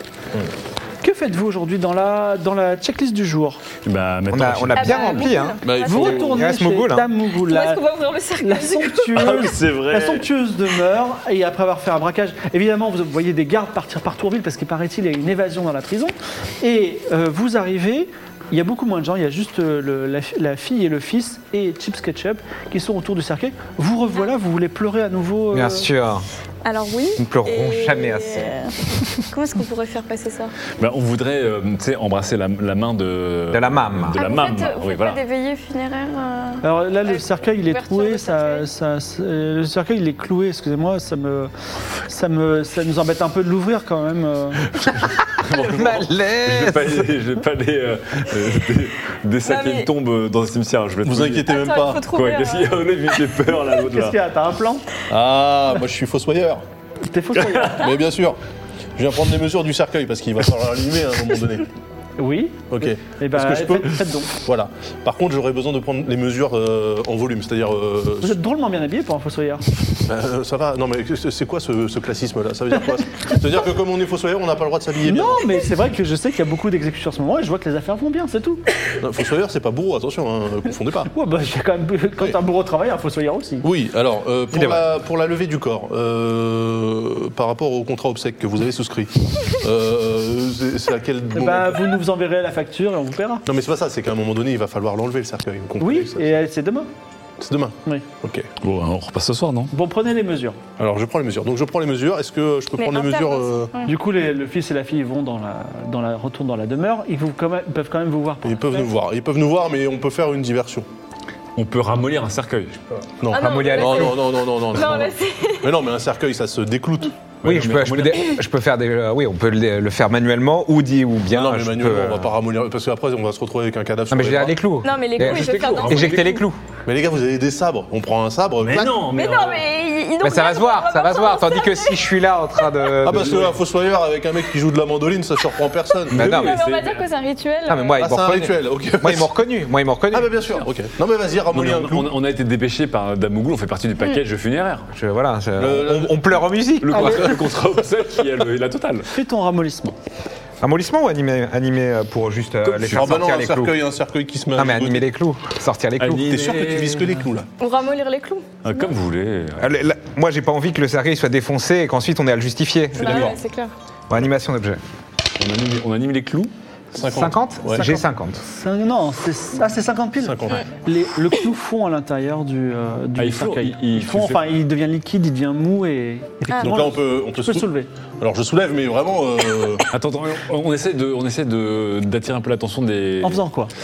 Que faites-vous aujourd'hui dans la, dans la checklist du jour? Bah, On maintenant, a, on a Ah bien bah, rempli, hein. Bah, il Ah, Vous faut- c'est- retournez il reste chez Mougoul, hein. Dame Mougoul, Où est-ce la, qu'on va ouvrir le cercle la du coup somptueuse, Ah oui, c'est vrai. la somptueuse demeure, et après avoir fait un braquage, évidemment vous voyez des gardes partir par Tourville parce qu'il paraît-il il y a une évasion dans la prison, et euh, vous arrivez, il y a beaucoup moins de gens, il y a juste euh, le- la, fi- la fille et le fils et Chips Ketchup qui sont autour du cercueil. Vous revoilà, vous voulez pleurer à nouveau euh, Bien sûr. Alors oui. Nous ne pleurerons Et- jamais assez. Comment est-ce qu'on pourrait faire passer ça Bah, on voudrait euh, tu sais, embrasser la, la main de. De la mame. De Ah, la vous mame. faites, vous Oui, faites voilà. pas des veillées funéraires euh, Alors là, le Avec cercueil, il est l'ouverture troué, de ça, cercueil. ça- ça- le cercueil, il est cloué, excusez-moi, ça me, ça me, ça nous embête un peu de l'ouvrir quand même. euh. Je vais Malaise. pas aller, je vais pas aller euh, euh, dé- dessaquer Non, mais- une tombe euh, dans un cimetière. Je vais te Vous le dire. inquiétez même Attends, il pas. faut trouver. Quoi, qu'est-ce qu'il y a un- au nez, j'ai peur là, l'autre Qu'est-ce là. qu'il y a? T'as un plan? Ah, moi je suis fossoyeur. T'es fossoyeur. Mais bien sûr. Je viens prendre les mesures du cercueil parce qu'il va falloir l'allumer à un moment donné. Oui. Ok. Et ben, Est-ce que je peux faites, faites donc. Voilà. Par contre, j'aurais besoin de prendre les mesures euh, en volume, c'est-à-dire. euh, Vous êtes drôlement bien habillé pour un fossoyeur. euh, ça va. Non, mais c'est c'est quoi ce, ce classisme-là? Ça veut dire quoi? C'est-à-dire que comme on est fossoyeur, on n'a pas le droit de s'habiller bien. Non, mais c'est vrai que je sais qu'il y a beaucoup d'exécutions en ce moment et je vois que les affaires vont bien, c'est tout. Non, fossoyeur, c'est pas bourreau, attention, hein, ne confondez pas. Ouais, bah, j'ai quand même, quand un bourreau travaille, un fossoyeur aussi. Oui, alors, euh, pour, Il est la, pour la levée du corps, euh, par rapport au contrat obsèque que vous avez souscrit, euh, c'est c'est à quel Eh moment ben, vous nous enverrez la facture et on vous paiera. Non, mais c'est pas ça, c'est qu'à un moment donné, il va falloir l'enlever, le cercueil. vous comprenez, Oui, ça et euh, c'est demain. C'est demain. Oui. Ok. Bon, on repasse ce soir, non? Bon, prenez les mesures. Alors, je prends les mesures. Donc, je prends les mesures. Est-ce que je peux Mais prendre les interne mesures aussi. euh, Ouais. Du coup, les- le fils et la fille vont dans la, dans la, retournent dans la demeure. Ils, vous, quand même- ils peuvent quand même vous voir. pour Ils la peuvent fête. nous voir. Ils peuvent nous voir, mais on peut faire une diversion. On peut ramollir un cercueil. Non. Ah non, Ramollir là, non, c'est- non, non, non, non, non, Non, non. là, c'est- Mais non, mais un cercueil, ça se décloute. Oui, Ouais, je mais peux, je, peux, ramollir- dé- je peux faire des. euh, oui, on peut le, le faire manuellement ou dit ou bien. non, mais je manuellement, peux- on va pas ramollir, parce qu'après, on va se retrouver avec un cadavre Non, mais sur j'ai les les bras. clous. Non, mais les Et- coups, il juste peut les faire clous, dans hein. Éjecter les clous. Mais les gars, vous avez des sabres. On prend un sabre. Mais clac. non, Mais mais, non, euh, mais ils, ils Bah, ça va se voir, ça va se voir. Tandis que si je suis là en train de. Ah, de- parce que là, Fossoyeur avec un mec qui joue de la mandoline, ça surprend personne. Bah, non, Non, mais mais on va c'est- dire que c'est un rituel. Ah, mais moi, ils Ah, m'ont c'est un reconnu. rituel, ok. Moi, ils m'ont reconnu. Moi, ils m'ont reconnu. Ah, bah bien sûr, ok. Non, mais vas-y, non, ramollis mais un on, clou. on- on a été dépêché par Damougoul, on fait partie du package funéraire. Je- voilà, je- Le- on, on pleure en musique. Le, contrat- le contrat obsèque qui a le- la totale. Fais ton ramollissement. Amollissement ou animé, animé euh, pour juste euh, Comme les tu- faire Ah, bah non, sortir un les clous. cercueil, un cercueil qui se met Non, à mais côté. animer les clous, sortir les clous. Ani- T'es sûr que tu vises que les clous là? Ou ramollir les clous. Ah, comme vous voulez. Euh, le- la- Moi, j'ai pas envie que le cercueil soit défoncé et qu'ensuite on ait à le justifier. Bah ouais, c'est clair. Bon, animation d'objet. On anime, on anime les clous. cinquante Ouais. J'ai cinquante. Cinq- Non, c'est ah, c'est cinquante piles. cinquante. Les- le clou fond à l'intérieur du, euh, du Ah, il fond, cercueil. il- il- Il fond, tu fais- enfin, il devient liquide, il devient mou et effectivement, Donc là, on peut, on peut tu peux sou- soulever. Alors je soulève, mais vraiment. euh, Attends, attends, on, on essaie de, on essaie de d'attirer un peu l'attention des. En faisant quoi?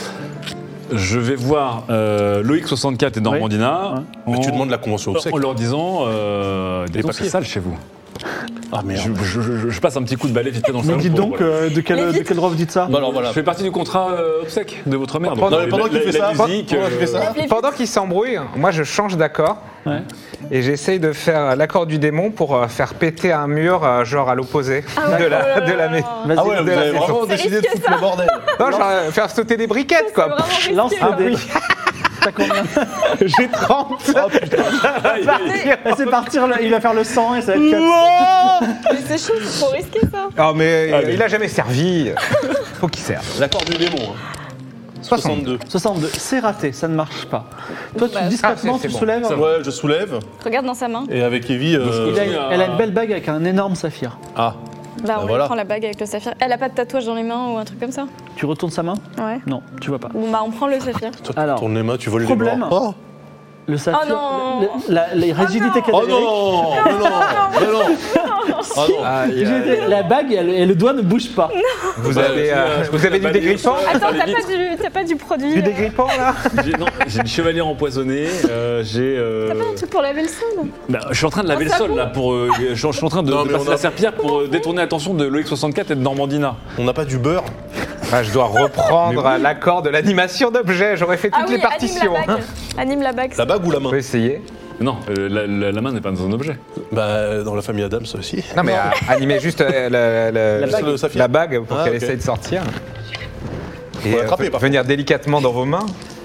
Je vais voir euh, Loïc soixante-quatre et Normandina. Ouais. Mais en- tu demandes la convention obsèque. En leur disant, euh, il n'y a pas Dossier. que ça chez vous. Ah merde. Je, je- je- je passe un petit coup de balai vite fait dans le Mais salon dites pour- donc, voilà. euh, de, quel, Mais de vite. quel droit vous dites ça? Bah alors voilà. Je fais partie du contrat euh, obsèque de votre mère. Pendant- donc, pendant la- qu'il fait la- ça, la musique, pendant qu'il fait ça. euh, Pendant qu'ils s'embrouillent, moi je change d'accord Ouais. et j'essaye de faire l'accord du démon pour euh, faire péter un mur, euh, genre à l'opposé Ah ouais, de, la, oh là de la là. maison. Vas-y, Ah ouais, vous de la avez maison. vraiment C'est décidé de risqué, foutre le bordel. Non, genre euh, faire sauter des briquettes C'est quoi. vraiment risqué. lance là. un dé. T'as combien? J'ai trente. aïe, aïe. C'est partir, le- il va faire le sang et ça va être quatre. Mais c'est chaud, c'est trop risqué ça. Oh mais Allez. il a jamais servi. Faut qu'il serve. L'accord du démon. hein. soixante-deux. soixante-deux, c'est raté, ça ne marche pas. Toi, tu, Bah, discrètement, ah, c'est- tu c'est soulèves. Ça Ouais, je soulève. Regarde dans sa main. Et avec Evie. euh, Il a- Oui, elle a euh, une belle bague avec un énorme saphir. Ah. Là, on Bah, lui voilà. prend la bague avec le saphir. Elle a pas de tatouage dans les mains ou un truc comme ça? Tu retournes sa main? Ouais. Non, tu vois pas. Bon bah on prend le saphir. Toi, Alors, tourne les mains, tu voles problème. les morts. Le saphir, Oh non. le- la, les rigidités Oh, oh cadavériques. non Mais non Mais non Ah non Aïe, aïe, J'ai- La bague elle- et le doigt ne bougent pas. Vous Bah, avez, euh, je vous avez du bah, dégrippant ça- Attends, ça t'as allait pas, vite. du, t'as pas du produit. Du euh, dégrippant là J'ai non, j'ai du chevalier empoisonné. euh, j'ai. euh, T'as pas un truc pour laver le sol? bah, je suis en train de laver Un le sol savon. là pour. euh, je, je suis en train de, Non, de mais passer on a- la serpillière pour euh, détourner l'attention de Loïc soixante-quatre et de Normandina. On n'a pas du beurre. Ah, je dois reprendre Mais oui. l'accord de l'animation d'objet. J'aurais fait toutes Ah oui, les partitions. anime la bague. Anime la bague. La bague ou la On main peut essayer. Non, euh, la, la- la main n'est pas dans un objet. Bah, dans la famille Adams aussi. Non mais euh, animer juste euh, la, la- La bague. la- Le saphir. la bague pour Ah, qu'elle ok. essaye de sortir. Faut Et l'attraper, euh, par venir délicatement dans vos mains.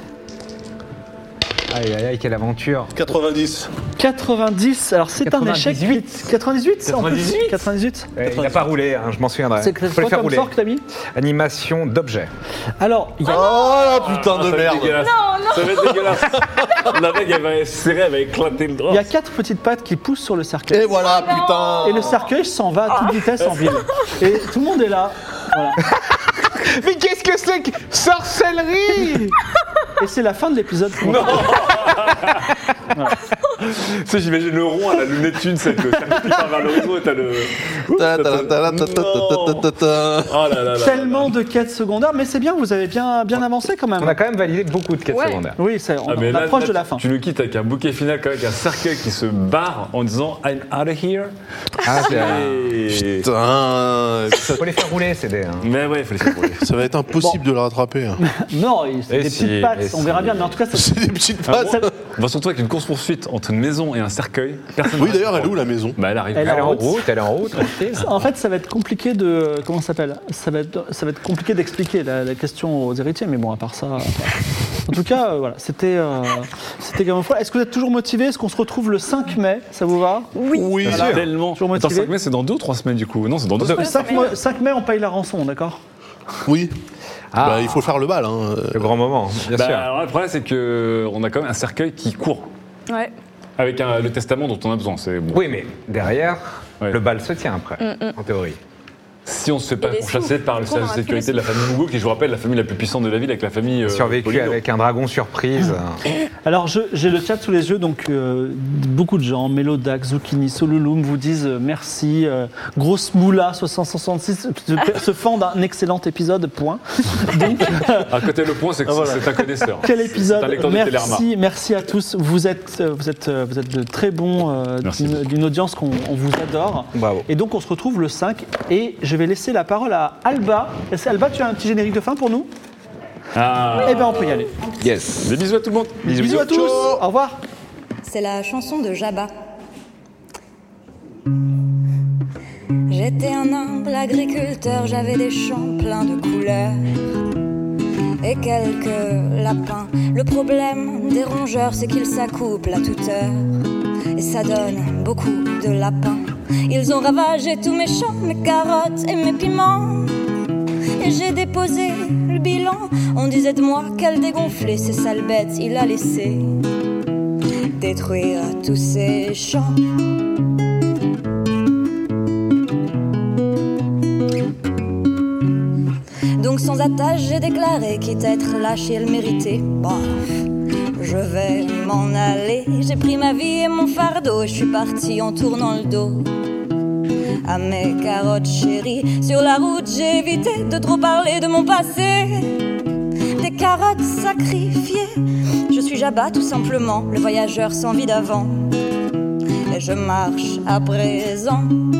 Aïe aïe aïe, quelle aventure. quatre-vingt-dix. quatre-vingt-dix, alors c'est un échec. quatre-vingt-dix-huit. quatre-vingt-dix en plus. quatre-vingt-dix-huit. quatre-vingt-dix. Ouais, il n'a pas roulé, hein, je m'en souviendrai. C'est Faut quoi le faire comme rouler. sort que t'as mis? Animation d'objet. Alors, il y a- Oh la putain de Ça va être merde dégueulasse. Ça va être dégueulasse. La bague, elle va être serrée, elle va éclater le drap. il y a quatre petites pattes qui poussent sur le cercueil. Et voilà, putain Et le cercueil s'en va à toute vitesse en ville. Et tout le monde est là. Voilà. Mais qu'est-ce que c'est que sorcellerie? Et c'est la fin de l'épisode. Tu sais, j'imagine le rond à la lunette une, c'est que ça qui part vers l'horizon et t'as le. Ta- ta- ta- ta- ta- ta- ta- ta- ta. Oh là là là. Tellement de quêtes secondaires, mais c'est bien, vous avez bien, bien avancé quand même. On a quand même validé beaucoup de quêtes Ouais. secondaires. Oui, c'est- on, Ah, mais on là, approche là, de la fin. Tu le quittes avec un bouquet final, avec un cercueil qui se barre en disant I'm out of here. Ah, c'est, euh, Et- Putain faut les faire rouler, c'est des. hein. Mais ouais, il faut les faire rouler. Ça va être impossible de le rattraper. hein. Non, c'est Et des si, petites pattes, et on si. verra bien, mais en tout cas, ça- C'est des petites Ah pattes. bon Bah, surtout avec une course-poursuite entre une maison et un cercueil. Personne Oui, ne d'ailleurs, reste elle est où la maison Bah, elle arrive. Elle Elle est en route. route, elle est en route, tranquille. en fait, ça va être compliqué de. Comment ça s'appelle ça va, être, ça va être compliqué d'expliquer la, la question aux héritiers, mais bon, à part ça. à part- En tout cas, euh, voilà, c'était euh, c'était Game of Thrones. Est-ce que vous êtes toujours motivés? Est-ce qu'on se retrouve le cinq mai? Ça vous va? Oui. Oui, Voilà. Tellement. Toujours Attends, motivé. cinq mai, c'est dans deux ou trois semaines du coup Non, c'est dans deux Le semaines. cinq, mai, cinq mai, on paye la rançon, d'accord? oui. Ah, Bah, il faut faire le bal. Hein. le grand moment, bien Bah, sûr. alors, le problème, c'est qu'on a quand même un cercueil qui court. Ouais. Avec un- le testament dont on a besoin. C'est bon. Oui, mais derrière, Ouais. le bal se tient après, en théorie. Si on se fait pas Et les pourchasser sous. par le Qu'on service aura de tous les sécurité de la famille Mugo, qui, je vous rappelle, la famille la plus puissante de la ville avec la famille. euh, Survécu Polino. avec un dragon surprise. Alors, je- j'ai le chat sous les yeux, donc euh, beaucoup de gens, Mélodac, Zucchini, Solulum, vous disent euh, merci. euh, Grosse Moula, soixante soixante-six, se, se fend d'un excellent épisode, point. Donc, À côté, le point, c'est que Ah, voilà. c'est un connaisseur. quel C'est épisode! un lecteur de Télérama. Merci, merci à tous. Vous êtes, euh, vous êtes, euh, vous êtes de très bons, euh, Merci d'une beaucoup. d'une audience qu'on on vous adore. Bravo. Et donc, on se retrouve le cinq, et je vais laisser la parole à Alba. Est-ce- Alba, tu as un petit générique de fin pour nous? Ah. Eh ben on peut y aller. Yes. Des bisous à tout le monde. Bisous, à tous. Au revoir. C'est la chanson de Jabba. J'étais un humble agriculteur, j'avais des champs pleins de couleurs et quelques lapins. Le problème des rongeurs, c'est qu'ils s'accouplent à toute heure et ça donne beaucoup de lapins. Ils ont ravagé tous mes champs, mes carottes et mes piments. Et j'ai déposé le bilan. On disait de moi qu'elle dégonflait, ces sales bêtes, il a laissé détruire tous ces champs. Donc sans attache, j'ai déclaré, quitte à être lâché et le mériter. Bon, je vais m'en aller. J'ai pris ma vie et mon fardeau et je suis parti en tournant le dos à mes carottes chéries. Sur la route, j'ai évité de trop parler de mon passé. Des carottes sacrifiées. Je suis Jabba tout simplement, le voyageur sans vie d'avant. Et je marche à présent.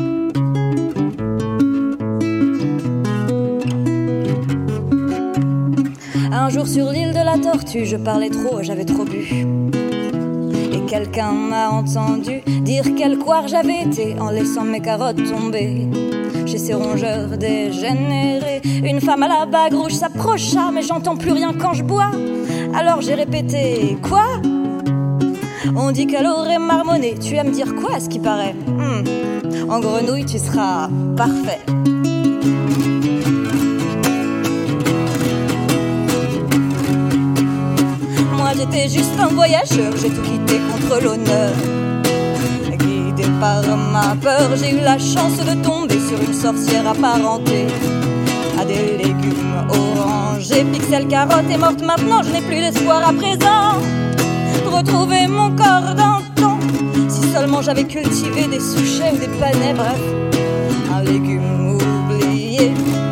Un jour sur l'île de la Tortue, je parlais trop, j'avais trop bu. Et quelqu'un m'a entendu dire quel couard j'avais été en laissant mes carottes tomber chez ces rongeurs dégénérés. Une femme à la bague rouge s'approcha, mais j'entends plus rien quand je bois. Alors j'ai répété, quoi ? On dit qu'elle aurait marmonné. Tu vas me dire quoi à ce qui paraît ? hmm. En grenouille, tu seras parfait. Moi j'étais juste un voyageur, j'ai tout quitté contre l'honneur. Guidé par ma peur, j'ai eu la chance de tomber sur une sorcière apparentée à des légumes orangés. Pixel carotte est morte maintenant, je n'ai plus d'espoir à présent. Retrouver mon corps d'antan. Si seulement j'avais cultivé des souchets ou des panais, bref, un légume oublié.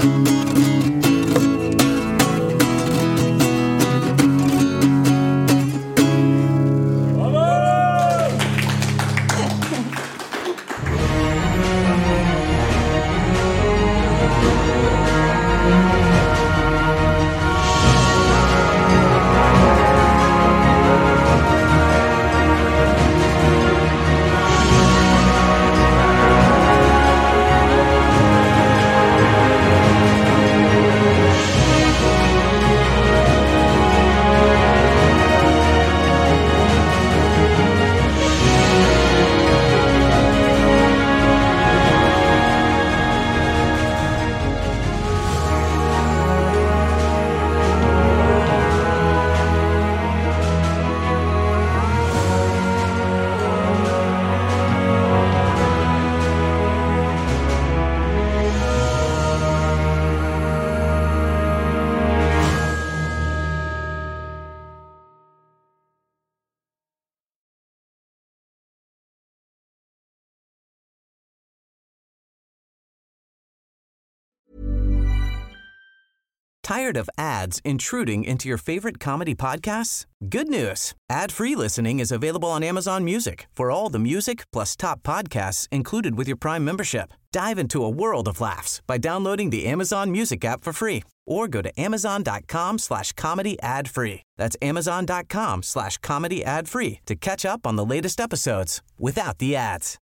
Tired of ads intruding into your favorite comedy podcasts? Good news. Ad-free listening is available on Amazon Music for all the music plus top podcasts included with your Prime membership. Dive into a world of laughs by downloading the Amazon Music app for free or go to amazon.com slash comedy ad free. That's amazon.com slash comedy ad free to catch up on the latest episodes without the ads.